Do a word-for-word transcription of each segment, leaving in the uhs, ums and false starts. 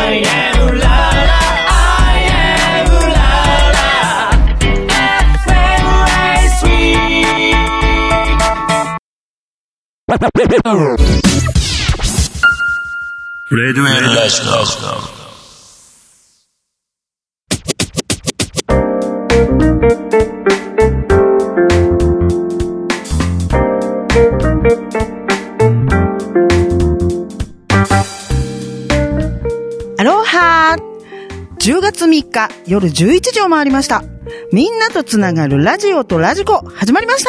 I am la la I am la la エフエム ライスウィークレデュエルラジオアロハーじゅうがつみっか夜じゅういちじを回りました。みんなとつながるラジオとラジコ始まりました。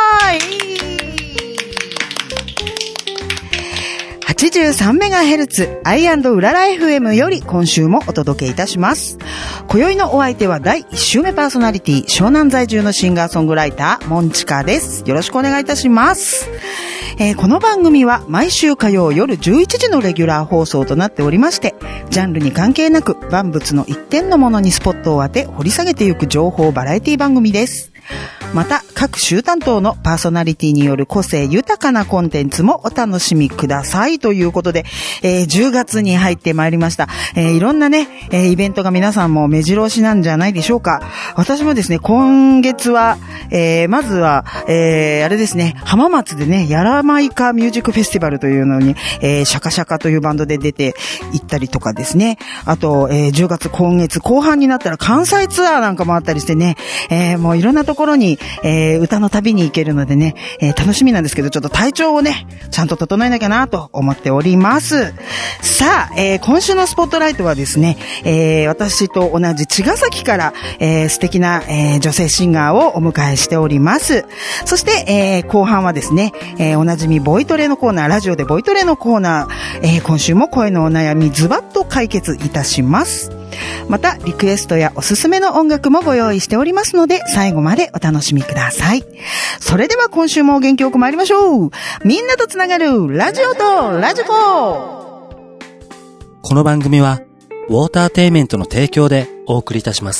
はちじゅうさんメガヘルツ アイアンド うらら エフエム より今週もお届けいたします。今宵のお相手はだいいっ週目パーソナリティ湘南在住のシンガーソングライターモンチカです。よろしくお願いいたします。えー、この番組は毎週火曜夜じゅういちじのレギュラー放送となっておりまして、ジャンルに関係なく万物の一点のものにスポットを当て掘り下げていく情報バラエティ番組です。また各週担当のパーソナリティによる個性豊かなコンテンツもお楽しみくださいということで、えー、じゅうがつに入ってまいりました。えー、いろんなね、えー、イベントが皆さんも目白押しなんじゃないでしょうか。私もですね、今月は、えー、まずは、えー、あれですね、浜松でね、やらまいかミュージックフェスティバルというのに、えー、シャカシャカというバンドで出て行ったりとかですね。あと、えー、じゅうがつ今月後半になったら関西ツアーなんかもあったりしてね、えー、もういろんなところに、えー、歌の旅に行けるのでね、えー、楽しみなんですけど、ちょっと体調をね、ちゃんと整えなきゃなと思っております。さあ、えー、今週のスポットライトはですね、えー、私と同じ茅ヶ崎から、えー、素敵な、えー、女性シンガーをお迎えしております。そして、えー、後半はですね、えー、おなじみボイトレのコーナー、ラジオでボイトレのコーナー、えー、今週も声のお悩みズバッと解決いたします。またリクエストやおすすめの音楽もご用意しておりますので、最後までお楽しみください。それでは今週も元気よく参りましょう。みんなとつながるラジオとラジコ。 この番組はウォーターテイメントの提供でお送りいたします。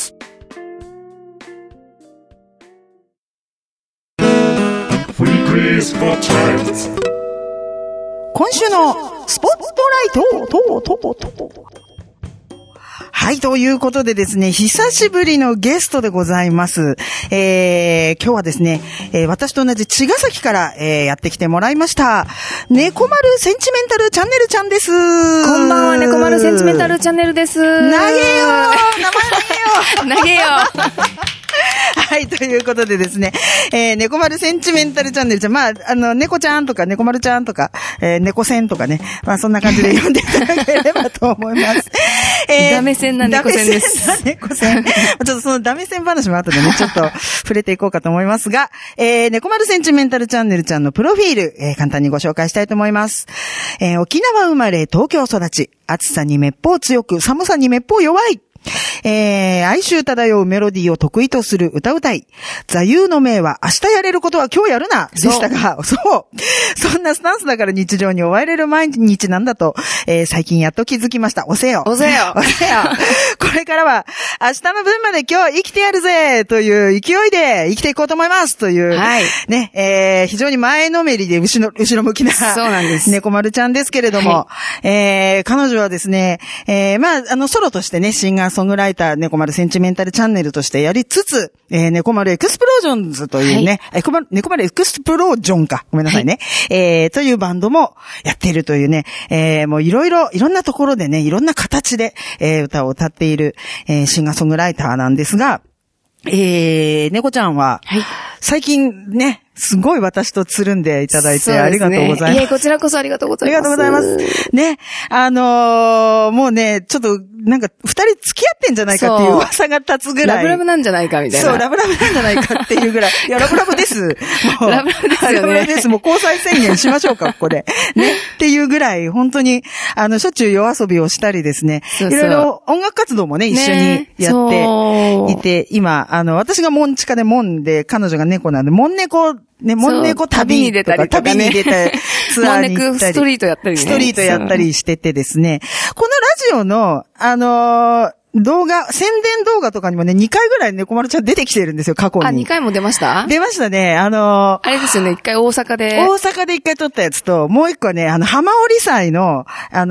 今週のスポットライトととととはい、ということでですね、久しぶりのゲストでございます。えー、今日はですね、えー、私と同じ茅ヶ崎から、えー、やってきてもらいました。猫丸センチメンタルチャンネルちゃんです。 こんばんは、猫丸センチメンタルチャンネルです。 投げよー、名前投げよ投げよはい、ということでですね、えー、猫丸センチメンタルチャンネルちゃん、まあ、あの、猫ちゃんとか猫丸ちゃんとか、えー、猫せんとかね、まあ、そんな感じで読んでいただければと思います。 えー、ダメ線な猫線です。 ダメ線な猫線。ちょっとそのダメ線話も後でね、ちょっと触れていこうかと思いますが、えー、猫丸センチメンタルチャンネルちゃんのプロフィール、えー、簡単にご紹介したいと思います。えー、沖縄生まれ、東京育ち、暑さにめっぽう強く、寒さにめっぽう弱い。えー、哀愁漂うメロディーを得意とする歌うたい。座右の銘は明日やれることは今日やるなでしたが、そう。そんなスタンスだから日常に追われる毎日なんだと、えー、最近やっと気づきました。押せよ。 押せよ。 押せよ。これからは明日の分まで今日生きてやるぜという勢いで生きていこうと思いますという。 はい。 ね、えー、非常に前のめりで後ろ、後ろ向きな。 そうなんです。 猫丸ちゃんですけれども、はい、えー、彼女はですね、えー、まあ、あの、ソロとしてね、シンガーソングライター、猫丸センチメンタルチャンネルとしてやりつつ、えー、猫丸エクスプロージョンズというね、はい、猫丸エクスプロージョンか。ごめんなさいね。はい、えー、というバンドもやっているというね、えー、もういろいろ、いろんなところでね、いろんな形で、えー、歌を歌っている、えー、シンガーソングライターなんですが、えー、猫ちゃんは、はい、最近ね、すごい私とつるんでいただいて、ね、ありがとうございます。 いえ、こちらこそありがとうございます。 ありがとうございます。ね、あのー、もうね、ちょっと、なんか、二人付き合ってんじゃないかっていう噂が立つぐらい。 ラブラブなんじゃないかみたいな。 そう、ラブラブなんじゃないかっていうぐらい。いや、ラブラブです。もうラブラブですよね。 ラブラブです。もう交際宣言しましょうか、ここで。ね。っていうぐらい、本当に、あの、しょっちゅう夜遊びをしたりですね。そうそういろいろ音楽活動もね、一緒にやっていて、今、あの、私がモンチカでモンで、彼女が猫なんで、モン猫、ね、モンネコ旅に出たりとか、旅に出たり、ツアーに行ったり。 モンネコストリートやったりね。 ストリートやったりしててですね。このラジオの、あのー、動画、宣伝動画とかにもね、にかいぐらい猫丸ちゃん出てきてるんですよ、過去に。 あ、にかいも出ました？ 出ましたね。あのー、 あれですよね、いっかい大阪で。 大阪でいっかい撮ったやつと、もういっこはね、あの、浜織祭の、あの、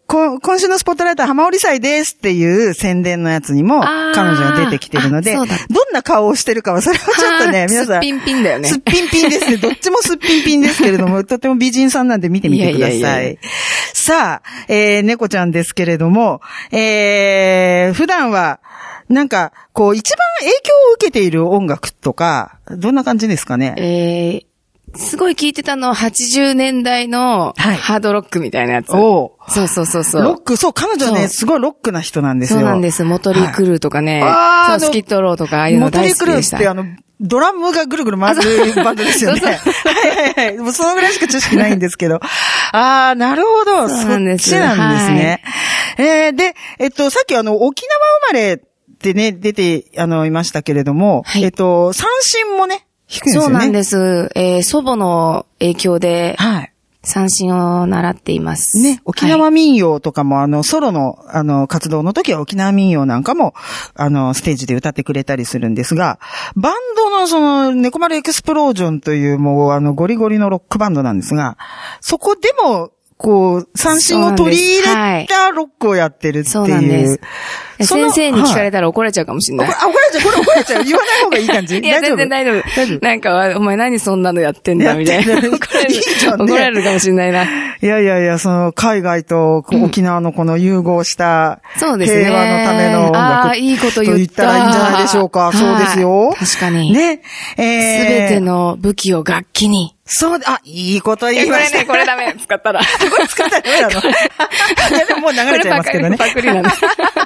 こ今週のスポットライトは浜織祭ですっていう宣伝のやつにもあー彼女が出てきてるので、 あそうだどんな顔をしてるかはそれはちょっとね、 はー皆さん。 すっぴんぴんだよねすっぴんぴんですね。どっちもすっぴんぴんですけれども、とても美人さんなんで見てみてください。 いやいやいやいさあ、えー、猫ちゃんですけれども、えー、普段は、なんか、こう、一番影響を受けている音楽とか、どんな感じですかね？ えー、すごい聞いてたのははちじゅうねんだいのはいハードロックみたいなやつ。 おうそうそうそうそう。 ロック、そう、彼女ね、 そうすごいロックな人なんですよ。 そうなんです。モトリークルーとかね。 はいあーそう、スキットローとか、ああいうのモトリークル大好きでした。 ーってあの、ドラムがぐるぐる回るバンドですよね。 そうはいはいはい。もうそのぐらいしか知識ないんですけど。ああ、なるほど。 そうなんですそっちなんですね。えー、で、えっと、さっきあの、沖縄生まれってね、出て、あの、いましたけれども、 はいえっと、三振もね、弾くんですよね。 そうなんです。えー、祖母の影響で、 はい。 三振を習っています。 ね、沖縄民謡とかも、あの、ソロの、あの、活動の時は沖縄民謡なんかも、あの、ステージで歌ってくれたりするんですが、バンドのその、猫丸エクスプロージョンというもう、あの、ゴリゴリのロックバンドなんですが、そこでも、こう、三振を取り入れたロックをやってるっていう。 そうなんです。 その先生に聞かれたら怒られちゃうかもしれない。 あ、怒られちゃう、これ怒られちゃう。言わない方がいい感じいや、全然大丈夫。 大丈夫なんか、お前何そんなのやってんだ、みたいな。 やってんだ怒られるいいじゃんね怒られるかもしれないな。 いやいやいや、その、海外とこう沖縄のこの融合した、 そうですね。 平和のための音楽。 ああ、いいこと言った。 と言ったらいいんじゃないでしょうか。 はいそうですよ。 確かに。 ね。えー。 すべての武器を楽器に。 そうで、あ、いいこといや、 言いました。 これね、これダメ。使ったら。 これ使ったらダメなの。いや、でももう流れちゃいますけどね。 これパクリなんで。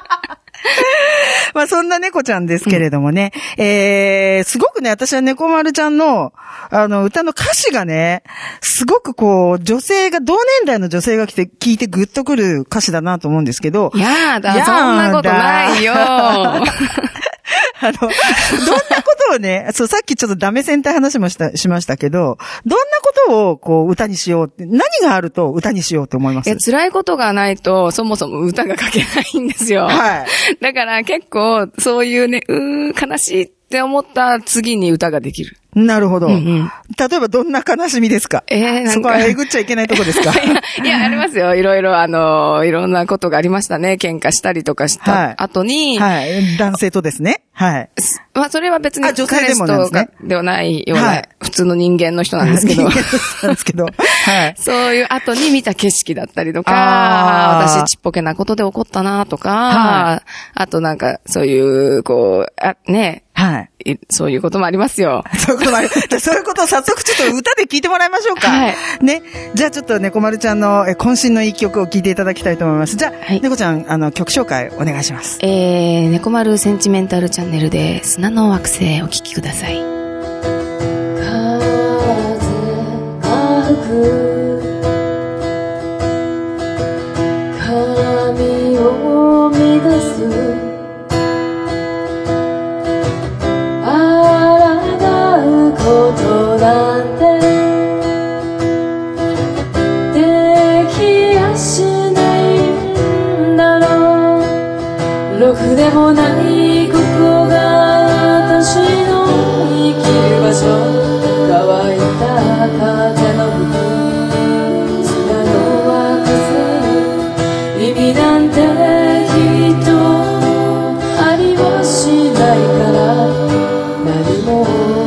まあそんな猫ちゃんですけれどもね、うん、えー、すごくね、私は猫丸ちゃんの、あの、歌の歌詞がね、すごくこう、女性が、同年代の女性が来て、聞いてグッとくる歌詞だなと思うんですけど。 やだ、そんなことないよ。 あの、どんなことをね、そう、さっきちょっとダメ戦って話もした、しましたけど、どんなことをこう、歌にしようって、何があると歌にしようって思います？ いや、辛いことがないと、そもそも歌が書けないんですよ。 はい。 だから結構、そういうね、うー、悲しいって思った次に歌ができる。 なるほど。 うんうん、 例えばどんな悲しみですか？ えー、なんかそこはえぐっちゃいけないとこですか？ いや、いや、ありますよ。いろいろ、あの、いろんなことがありましたね。喧嘩したりとかした後に。 はい。はい。男性とですね。はい。 まあ、それは別にあ、女性でもなんですね。 ではないような、 はい、 普通の人間の人なんですけど。 人間の人なんですけど。はい。 そういう後に見た景色だったりとか、私ちっぽけなことで怒ったなとか、はい、あとなんか、そういう、こう、あ、ね、 はい。 そういうこともありますよ。 そういうこともあり、じゃそういうことを早速ちょっと歌で聞いてもらいましょうか。 はい。 ね。じゃあちょっと猫丸ちゃんの渾身の一曲を聞いていただきたいと思います。じゃあ、はい、猫ちゃん、あの、曲紹介お願いします。 えー、猫丸センチメンタルチャンネルで砂の惑星お聴きください。 風が吹く髪を乱すことなんてできやしないんだろう。ろくでもないここが私の生きる場所。乾いた風の吹く砂の惑星、意味なんてきっとありはしないから何も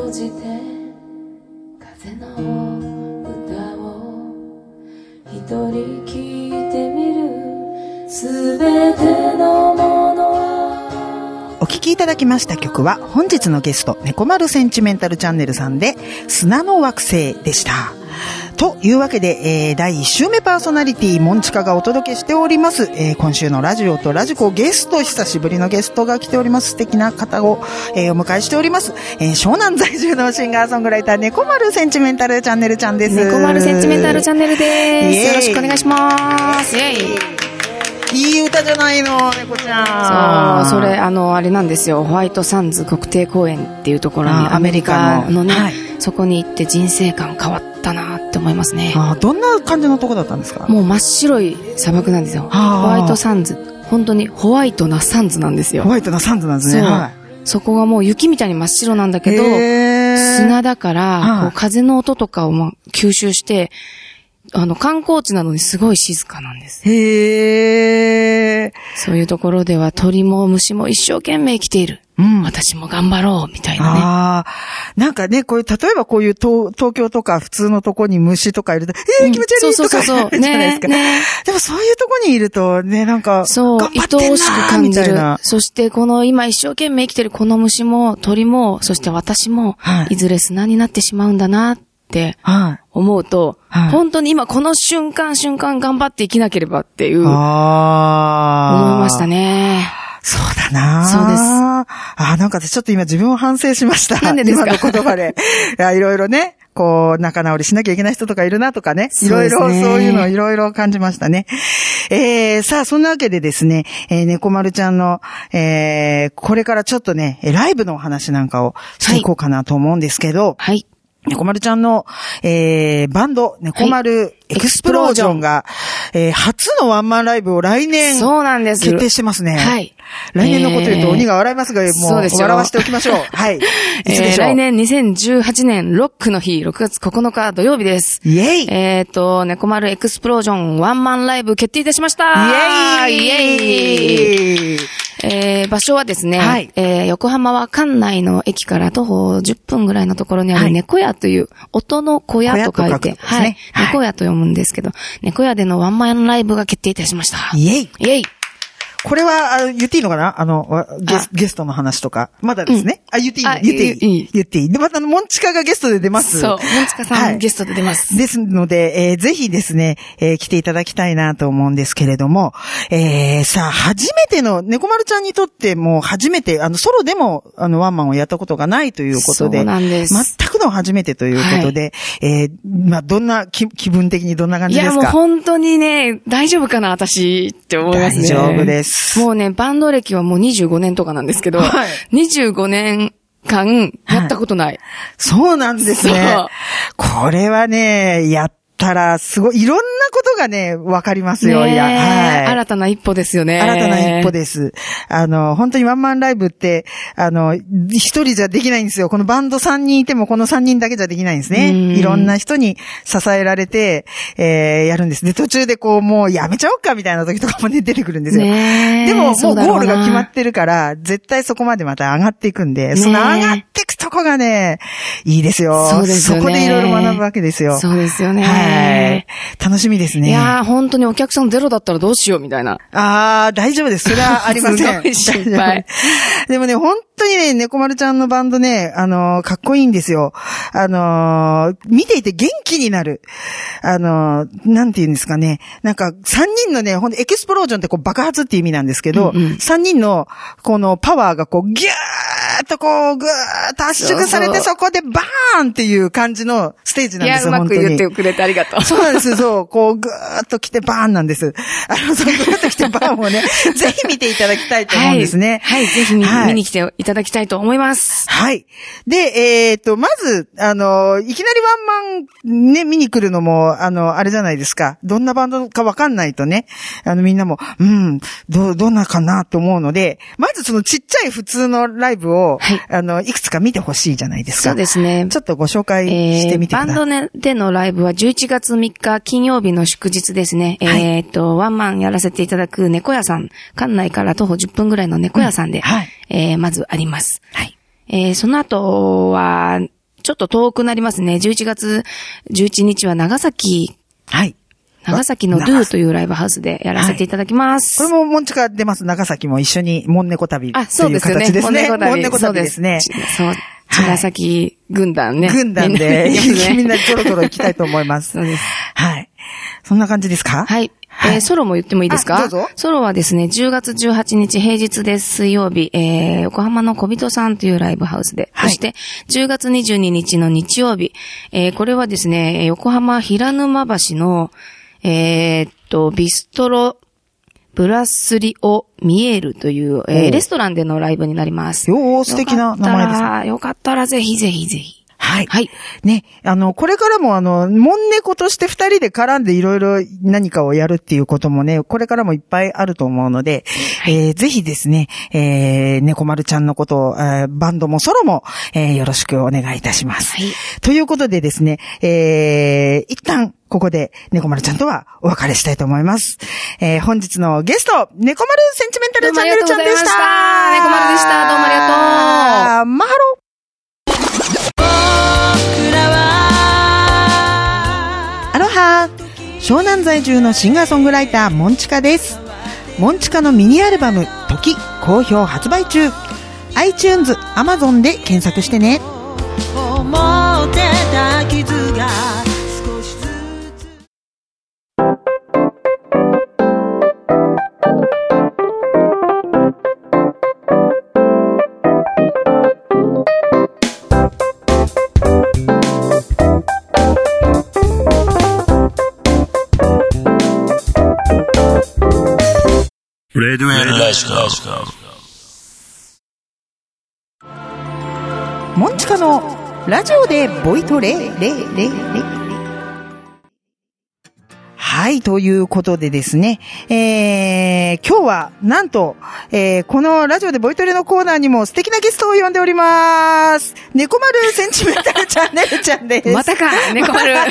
閉じて風の歌を一人聞いてみるすべてのものは。 お聴きいただきました曲は本日のゲスト猫丸センチメンタルチャンネルさんで砂の惑星でした。というわけで、えー、だいいっ週目パーソナリティモンチカがお届けしております、えー、今週のラジオとラジコゲスト、久しぶりのゲストが来ております。素敵な方を、えー、お迎えしております、えー、湘南在住のシンガーソングライター猫丸センチメンタルチャンネルちゃんです。 猫丸センチメンタルチャンネルです。よろしくお願いします。イエイ。 いい歌じゃないの、猫ちゃん。そう、それ、あの、あれなんですよ。ホワイトサンズ国定公園っていうところに、アメリカのね、はい、そこに行って人生観変わったなって思いますね。 あ、どんな感じのとこだったんですか？ もう真っ白い砂漠なんですよ。ホワイトサンズ。本当にホワイトなサンズなんですよ。 ホワイトなサンズなんですね。 そう。 はい、 そこがもう雪みたいに真っ白なんだけど、砂だから、こう風の音とかを吸収して、あの、観光地なのにすごい静かなんです。 へー。 そういうところでは鳥も虫も一生懸命生きている。うん。私も頑張ろう、みたいなね。 ああ。なんかね、こういう、例えばこういう東、東京とか普通のとこに虫とかいると、えー、気持ち悪いとか、うん、そうそうそう。ね、じゃないですか。ね。でもそういうとこにいるとね、なんか、 そう、 頑張ってんなー愛おしく感じる。 みたいな。 そしてこの今一生懸命生きてるこの虫も鳥も、そして私も、はい、いずれ砂になってしまうんだなって思うと、はい、本当に今この瞬間瞬間頑張って生きなければっていう、あ思いましたね。 そうだな。 そうです。 あ、なんかちょっと今自分を反省しました。 なんでですか？ 今の言葉で。いや、いろいろね、こう、仲直りしなきゃいけない人とかいるなとかね。いろいろ、そういうのいろいろ感じましたね。えー、さあ、そんなわけでですね、えー、猫丸ちゃんの、えー、これからちょっとね、ライブのお話なんかをしていこうかなと思うんですけど、 はい。はい猫丸ちゃんの、えー、バンド、猫丸エクスプロージョンが、はい、えー、初のワンマンライブを来年、 そうなんです。 決定してますね。 はい。 来年のこと言うと鬼が笑いますが、えー、もう、笑わせておきましょう。はい。いつでしょう、 えー、来年にせんじゅうはちねんロックの日、ろくがつここのか土曜日です。 イェイえっ、ー、と、猫丸エクスプロージョンワンマンライブ決定いたしました。 イェイイェイえー、場所はですね、 はい、 えー、横浜は関内の駅から徒歩じゅっぷんぐらいのところにある猫屋という、音の小屋と書いて、はい、猫屋と読むんですけど、猫屋でのワンマンライブが決定いたしました。 イェイイェイこれは、あ言っていいのかなあのゲス、ゲストの話とか。まだですね。うん、あ、言っていい言っていいいい言っていいで、また、モンチカがゲストで出ます。 そう。モンチカさん、はい、ゲストで出ます。 ですので、えー、ぜひですね、えー、来ていただきたいなと思うんですけれども、えー、さあ、初めての、猫丸ちゃんにとっても初めて、あの、ソロでも、あの、ワンマンをやったことがないということで。 そうなんです。 全くの初めてということで、はい、えー、まあ、どんな気、気分的にどんな感じですか？ いや、もう本当にね、大丈夫かな、私って思いますね。 大丈夫です。 もうね、バンド歴はもうにじゅうごねんとかなんですけど、はい、にじゅうごねんかんやったことない。はい、 そうなんですね。これはね、やったらすごい、いろんなことがね、わかりますよ。いや、はい。 新たな一歩ですよね。 新たな一歩です。あの、本当にワンマンライブって、あの、一人じゃできないんですよ。このバンドさんにんいてもこのさんにんだけじゃできないんですね。いろんな人に支えられて、えー、やるんです。で、途中でこう、もうやめちゃおうかみたいな時とかもね、出てくるんですよ。でも、もうゴールが決まってるから、絶対そこまでまた上がっていくんで、その上がっていくとこがね、いいですよ。 そうですよね。 そこでいろいろ学ぶわけですよ。 そうですよね。 はい。楽しみですね。 いやー、本当にお客さんゼロだったらどうしようみたいな。 あー、大丈夫です。それはありません。 すごい心配。 でもね、本当にね、猫丸ちゃんのバンドね、あのー、かっこいいんですよ。あのー、見ていて元気になる。あのー、なんて言うんですかね。なんか、さんにんのね、ほんとエクスプロージョンってこう爆発って意味なんですけど、うんうん、さんにんの、このパワーがこう、ギューッとこう、ぐーっと圧縮されて、そうそう、そこでバーンっていう感じのステージなんですよ。 いや、うまく言ってくれてありがとう。 そうなんです。そう。こう、ぐーっと来てバーンなんです。あの、そのぐーっと来てバーンをね、ぜひ見ていただきたいと思うんですね。 はい。はい、ぜひ見、はい、見に来ていただきたいと思います。 はい。で、えっと、まず、あの、いきなりワンマンね、見に来るのも、あの、あれじゃないですか。どんなバンドかわかんないとね、あの、みんなも、うん、ど、どんなかなと思うので、まずそのちっちゃい普通のライブを、はい、あの、いくつか見てほしいじゃないですか。 そうですね。 ちょっとご紹介してみてください。 えー、バンドでのライブはじゅういちがつみっか金曜日の祝日ですね。はい、えっと、ワンマンやらせていただく猫屋さん、館内から徒歩じゅっぷんぐらいの猫屋さんで、うん、はい、えー、まずあります。はい。えー、その後は、 ちょっと遠くなりますね。じゅういちがつじゅういちにちは長崎。 はい。 長崎のドゥというライブハウスでやらせていただきます。 はい、これもモンチカ出ます。長崎も一緒にモンネコ旅という形ですね。 あ、そうですね。 モンネコ旅ですね。 そう。茅ヶ崎軍団ね。 軍団でみんなゾロゾロ行きたいと思います。 そうです。 はい。そんな感じですか？ はい。はい、えー、ソロも言ってもいいですか？ どうぞ。 ソロはですね、じゅうがつじゅうはちにち平日です。水曜日、えー、横浜の小人さんというライブハウスで。はい、そして、じゅうがつにじゅうににちの日曜日、えー、これはですね、横浜平沼橋の、えー、っと、ビストロ、ブラスリオミエールという、えー、レストランでのライブになります。 よー、素敵な名前ですね。 よかったらぜひぜひぜひ。 はい。 はい。 ね、あの、これからもあの、モンネコとして二人で絡んでいろいろ何かをやるっていうこともね、これからもいっぱいあると思うので、はい、えー、ぜひですね、えー、猫丸ちゃんのことを、えー、バンドもソロも、えー、よろしくお願いいたします。はい。ということでですね、えー、一旦、ここで、猫丸ちゃんとはお別れしたいと思います。えー、本日のゲスト、猫丸センチメンタルチャンネルちゃんでした。 猫丸でした。どうもありがとう。 マハロ。アロハ、湘南在住のシンガーソングライター、モンチカです。モンチカのミニアルバム、時、好評発売中。iTunes、Amazon で検索してね。思ってた傷が少しずつレディオエルラジコ。 モンチカのラジオでボイトレレレレ。はい、ということでですね、えー、今日はなんと、えー、このラジオでボイトレのコーナーにも素敵なゲストを呼んでおります。猫丸センチメンタルチャンネルちゃんです。 またか、猫丸。イェーイ。イェー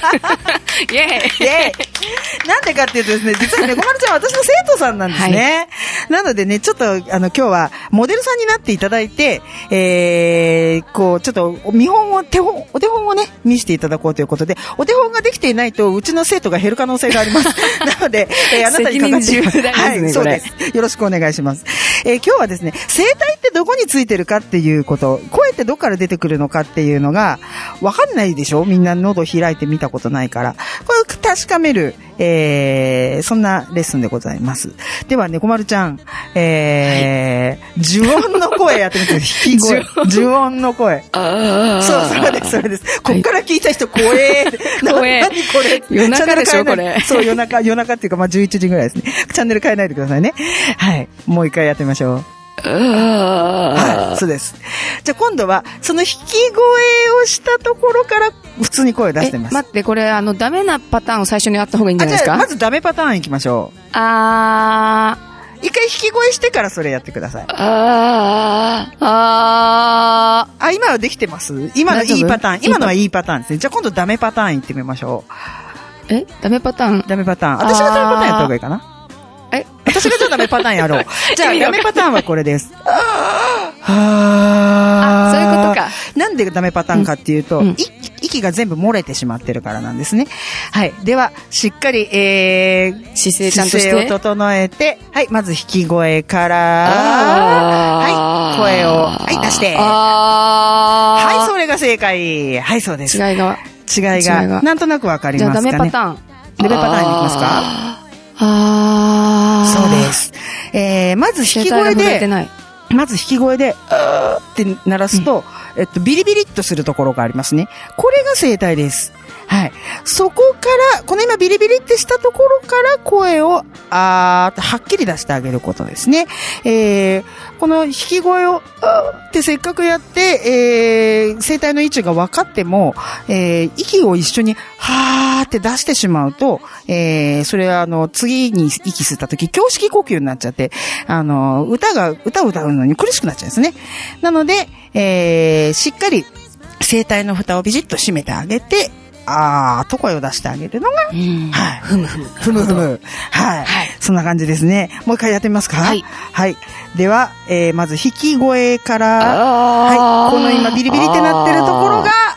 イ。なんでかっていうとですね、実は猫丸ちゃんは私の生徒さんなんですね。はい、なのでね、ちょっと、あの、今日はモデルさんになっていただいて、えー、こう、ちょっと、見本を、手本、お手本をね、見せていただこうということで、お手本ができていないと、うちの生徒が減る可能性があります。なので、えー、あなたにかかっています。はい、そうです。よろしくお願いします。えー、今日はですね、声帯ってどこについてるかっていうこと、声ってどこから出てくるのかっていうのが、わかんないでしょ？みんな喉開いて見たことないから。これを確かめる、えー、そんなレッスンでございます。では、猫丸ちゃん、えー、はい、呪音の声やってみて、引き声。呪音の声。 あそう、それです、それです。こっから聞いた人、怖えー。 怖えー。 何これ。 夜中でしょ、これ。 そう、夜中、夜中っていうか、まあ、じゅういちじぐらいですね。チャンネル変えないでくださいね。はい。もう一回やってみましょう。はい、そうです。じゃあ今度は、その引き声をしたところから普通に声を出してます。 待って、これ、あの、ダメなパターンを最初にやった方がいいんじゃないですか？ あ、じゃあ、まずダメパターン行きましょう。 あー。一回引き声してからそれやってください。 あー。あー。 あ、今はできてます？今のいいパターン。今のはいいパターンですね。じゃあ今度ダメパターン行ってみましょう。え？ダメパターン？ ダメパターン。私がダメパターンやった方がいいかな？え私がじゃあダメパターンやろう。じゃあダメパターンはこれです。 ああ、そういうことか。 なんでダメパターンかっていうと、うんうん、息が全部漏れてしまってるからなんですね。はい。では、しっかり、えー、 姿勢ちゃんとして。 姿勢を整えて、はい、まず引き声から、はい、声を、はい、出して。はい、それが正解。はい、そうです。 違いが。 違いが。違いがなんとなくわかりますかね。 じゃあダメパターン。 ダメパターンに行きますか？ あー。 そうです。えー、まず引き声で、まず引き声で、あーって鳴らすと、うん、えっと、ビリビリっとするところがありますね。これが声帯です。はい。そこから、この今ビリビリってしたところから声を、あーってはっきり出してあげることですね。えー、この引き声を、あーってせっかくやって、えー、声帯の位置が分かっても、えー、息を一緒に、はーって出してしまうと、えー、それはあの、次に息吸った時、胸式呼吸になっちゃって、あの、歌が、歌を歌うのに苦しくなっちゃうんですね。なので、えー、しっかり声帯の蓋をビシッと閉めてあげて、あーと声を出してあげるのが、はい。 ふむふむ。 ふむふむ。はい。はい。そんな感じですね。もう一回やってみますか？はい。はい。では、えー、まず引き声から、はい。この今ビリビリってなってるところが、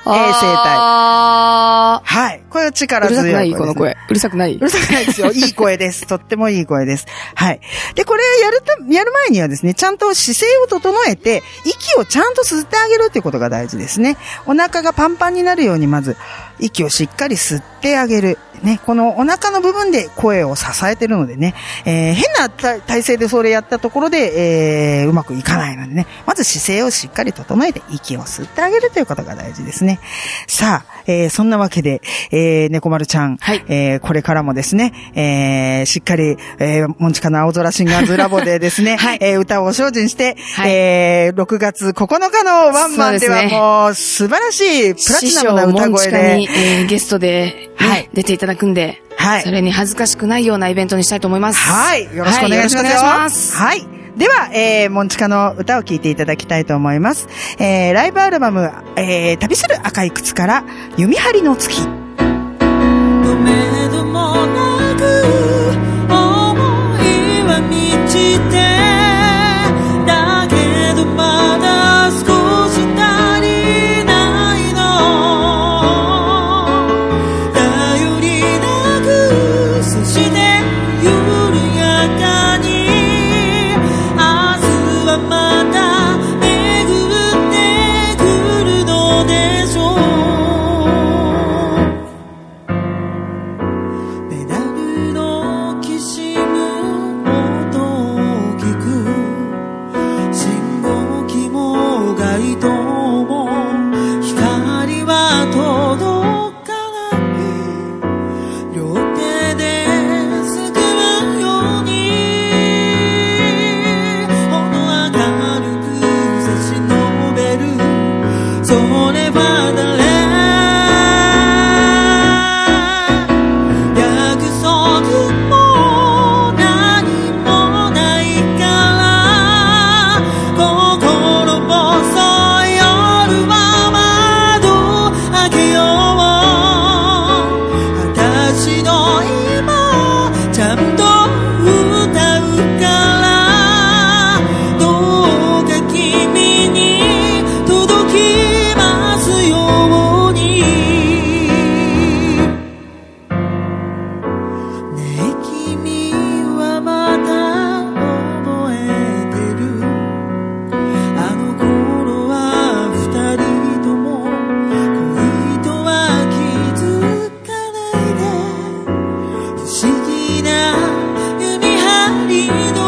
生体。 あー。 はい。これは力強い声です、ね。 うるさくないこの声。うるさくないうるさくないですよ。いい声です。とってもいい声です。はい。で、これやると、やる前にはですね、ちゃんと姿勢を整えて、息をちゃんと吸ってあげるっていうことが大事ですね。お腹がパンパンになるように、まず、息をしっかり吸ってあげる。ね、このお腹の部分で声を支えてるのでね、えー、変な体勢でそれやったところで、えー、うまくいかないのでね、まず姿勢をしっかり整えて息を吸ってあげるということが大事ですね。さあ、えー、そんなわけで、えー、猫丸ちゃん、はい、えー、これからもですね、えー、しっかり、えー、モンチカの青空シンガーズラボでですね、はい、えー、歌を精進して、はい、えー、ろくがつここのかのワンマンではもう素晴らしいプラチナムな歌声で、 に、えー、ゲストで、ね、はい、出ていただくんで、はい、それに恥ずかしくないようなイベントにしたいと思います。 はい、よろしくお願いします。はい、よろしくお願いします。はい。では、えー、モンチカの歌を聴いていただきたいと思います。えー、ライブアルバム、えー、旅する赤い靴から弓張りの月。 どめどもなく思いは満ちて、だけどまだ少し足りないの。頼りなくそして緩やかに、明日はまた巡ってくるのでしょう。ペダルのきしむ音を聞く、信号機も街灯も光は届かない。両手ですくうようにほど明るく差し伸べる、それは誰？約束も何もないから、心細い夜は窓開けよう。私の今ちゃんと歌うから、どうか君に届きますように。ねえ君はまだ覚えてる？あの頃は二人とも恋とは気づかないで、不思議な弓張りの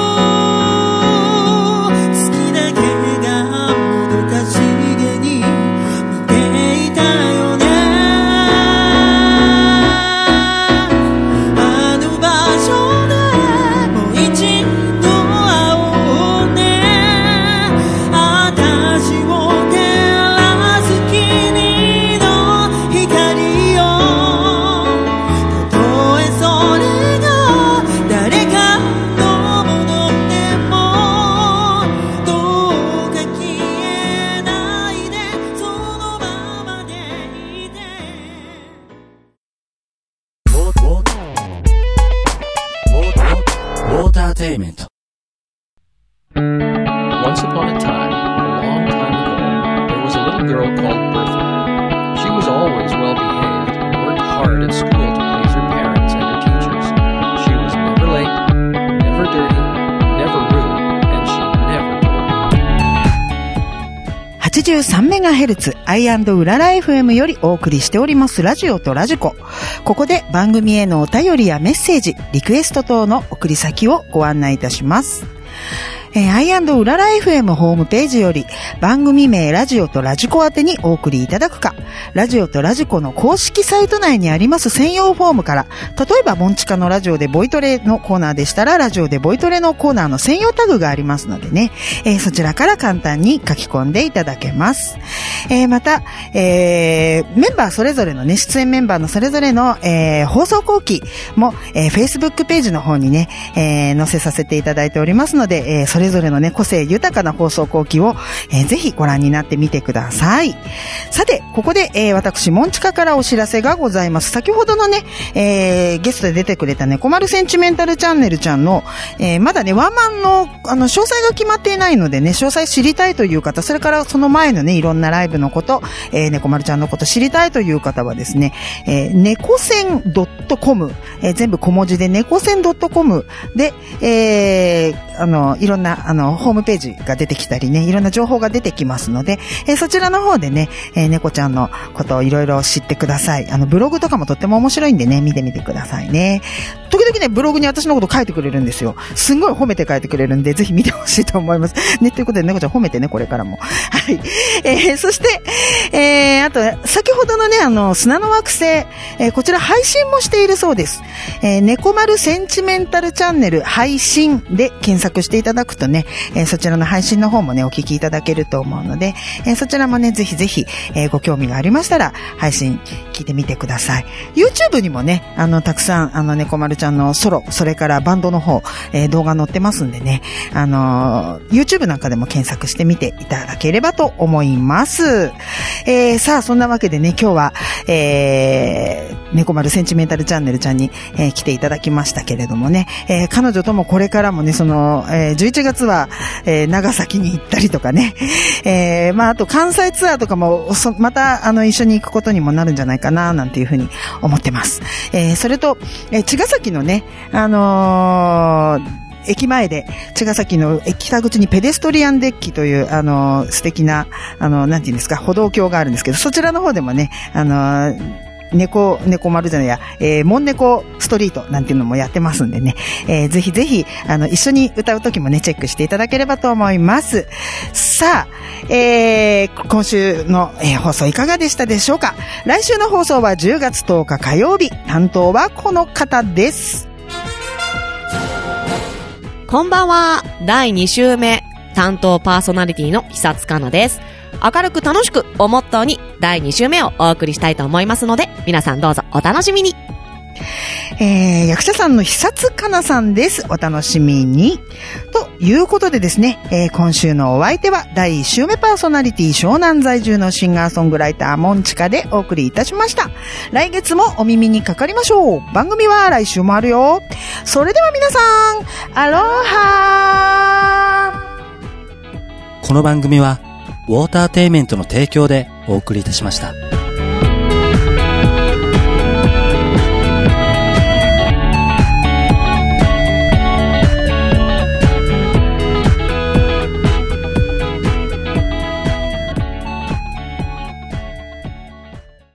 好きな毛がもどかしげに似ていたよね。あの場所でもう一度会おうね。私を照らす君の光よ。たとえそれが誰かのものでも、どうか消えないで、そのままでいて。 ウォーウォーウォーウォーターテイメント。 Once upon a time, a long time ago, there was a little girl called Bertha. She was always well behaved and worked hard at school to please her parents and her teachers. She was never late, never dirty, never rude, and she never told. はちじゅうさんメガヘルツ アイアンド うらら エフエム よりお送りしておりますラジオとラジコ。ここで番組へのお便りやメッセージ、リクエスト等の送り先をご案内いたします。えー、アイアンド うらら エフエム ホームページより番組名ラジオとラジコ宛てにお送りいただくか、ラジオとラジコの公式サイト内にあります専用フォームから、例えばモンチカのラジオでボイトレのコーナーでしたら、ラジオでボイトレのコーナーの専用タグがありますのでね、えー、そちらから簡単に書き込んでいただけます。えー、また、えー、メンバーそれぞれのね、出演メンバーのそれぞれの、えー、放送後期も、えー、Facebook ページの方にね、えー、載せさせていただいておりますので、えー、それれぞれのね、個性豊かな放送後期を、えー、ぜひご覧になってみてください。さて、ここで、えー、私、モンチカからお知らせがございます。先ほどのね、えー、ゲストで出てくれたね、コマルセンチメンタルチャンネルちゃんの、えー、まだね、ワンマンの、あの、詳細が決まっていないのでね、詳細知りたいという方、それからその前のね、いろんなライブのこと、えー、猫丸ちゃんのこと知りたいという方はですね、えー、猫線 .com、えー、全部小文字で猫線 .com で、えー、あの、いろんな、あの、ホームページが出てきたりね、いろんな情報が出てきますので、えー、そちらの方でね、えー、猫ちゃんのことをいろいろ知ってください。あの、ブログとかもとっても面白いんでね、見てみてくださいね。時々ね、ブログに私のこと書いてくれるんですよ。すんごい褒めて書いてくれるんで、ぜひ見てほしいと思います。ね、ということで、猫ちゃん褒めてね、これからも。はい。えー、そして、えー、あと、先ほどのね、あの、砂の惑星、えー、こちら配信もしているそうです。えー、猫丸センチメンタルチャンネル配信で検索していただくとね、えー、そちらの配信の方もね、お聞きいただけると思うので、えー、そちらもね、ぜひぜひ、えー、ご興味がありましたら、配信聞いてみてください。YouTube にもね、あの、たくさん、あの、猫丸ちゃんのソロ、それからバンドの方、えー、動画載ってますんでね、あのー、YouTube なんかでも検索してみていただければと思います。えー、さあ、そんなわけでね、今日は、えー、猫丸センチメンタルチャンネルちゃんに、えー、来ていただきましたけれどもね、えー、彼女ともこれからもね、その、えー、じゅういちがつは、えー、長崎に行ったりとかね、えー、まあ、あと関西ツアーとかも、そまた、あの、一緒に行くことにもなるんじゃないかな、なんていうふうに思ってます。えー、それと、えー、茅ヶ崎のね、あのー、駅前で、茅ヶ崎の北口にペデストリアンデッキという、あの、素敵な、あの、なんていうんですか、歩道橋があるんですけど、そちらの方でもね、あの、猫、猫丸じゃないや、えー、モンネコストリートなんていうのもやってますんでね、えー、ぜひぜひ、あの、一緒に歌うときもね、チェックしていただければと思います。さあ、えー、今週の、えー、放送いかがでしたでしょうか？来週の放送はじゅうがつとおか火曜日、担当はこの方です。 こんばんは。だいに週目、担当パーソナリティの久津香奈です。明るく楽しくをモットーにだいに週目をお送りしたいと思いますので、皆さんどうぞお楽しみに。 えー、役者さんの久津香奈さんです。お楽しみに。ということでですね、えー、今週のお相手はだいいっ週目パーソナリティ湘南在住のシンガーソングライターモンチカでお送りいたしました。来月もお耳にかかりましょう。番組は来週もあるよ。それでは皆さん、アロハこの番組はウォーターテイメントの提供でお送りいたしました。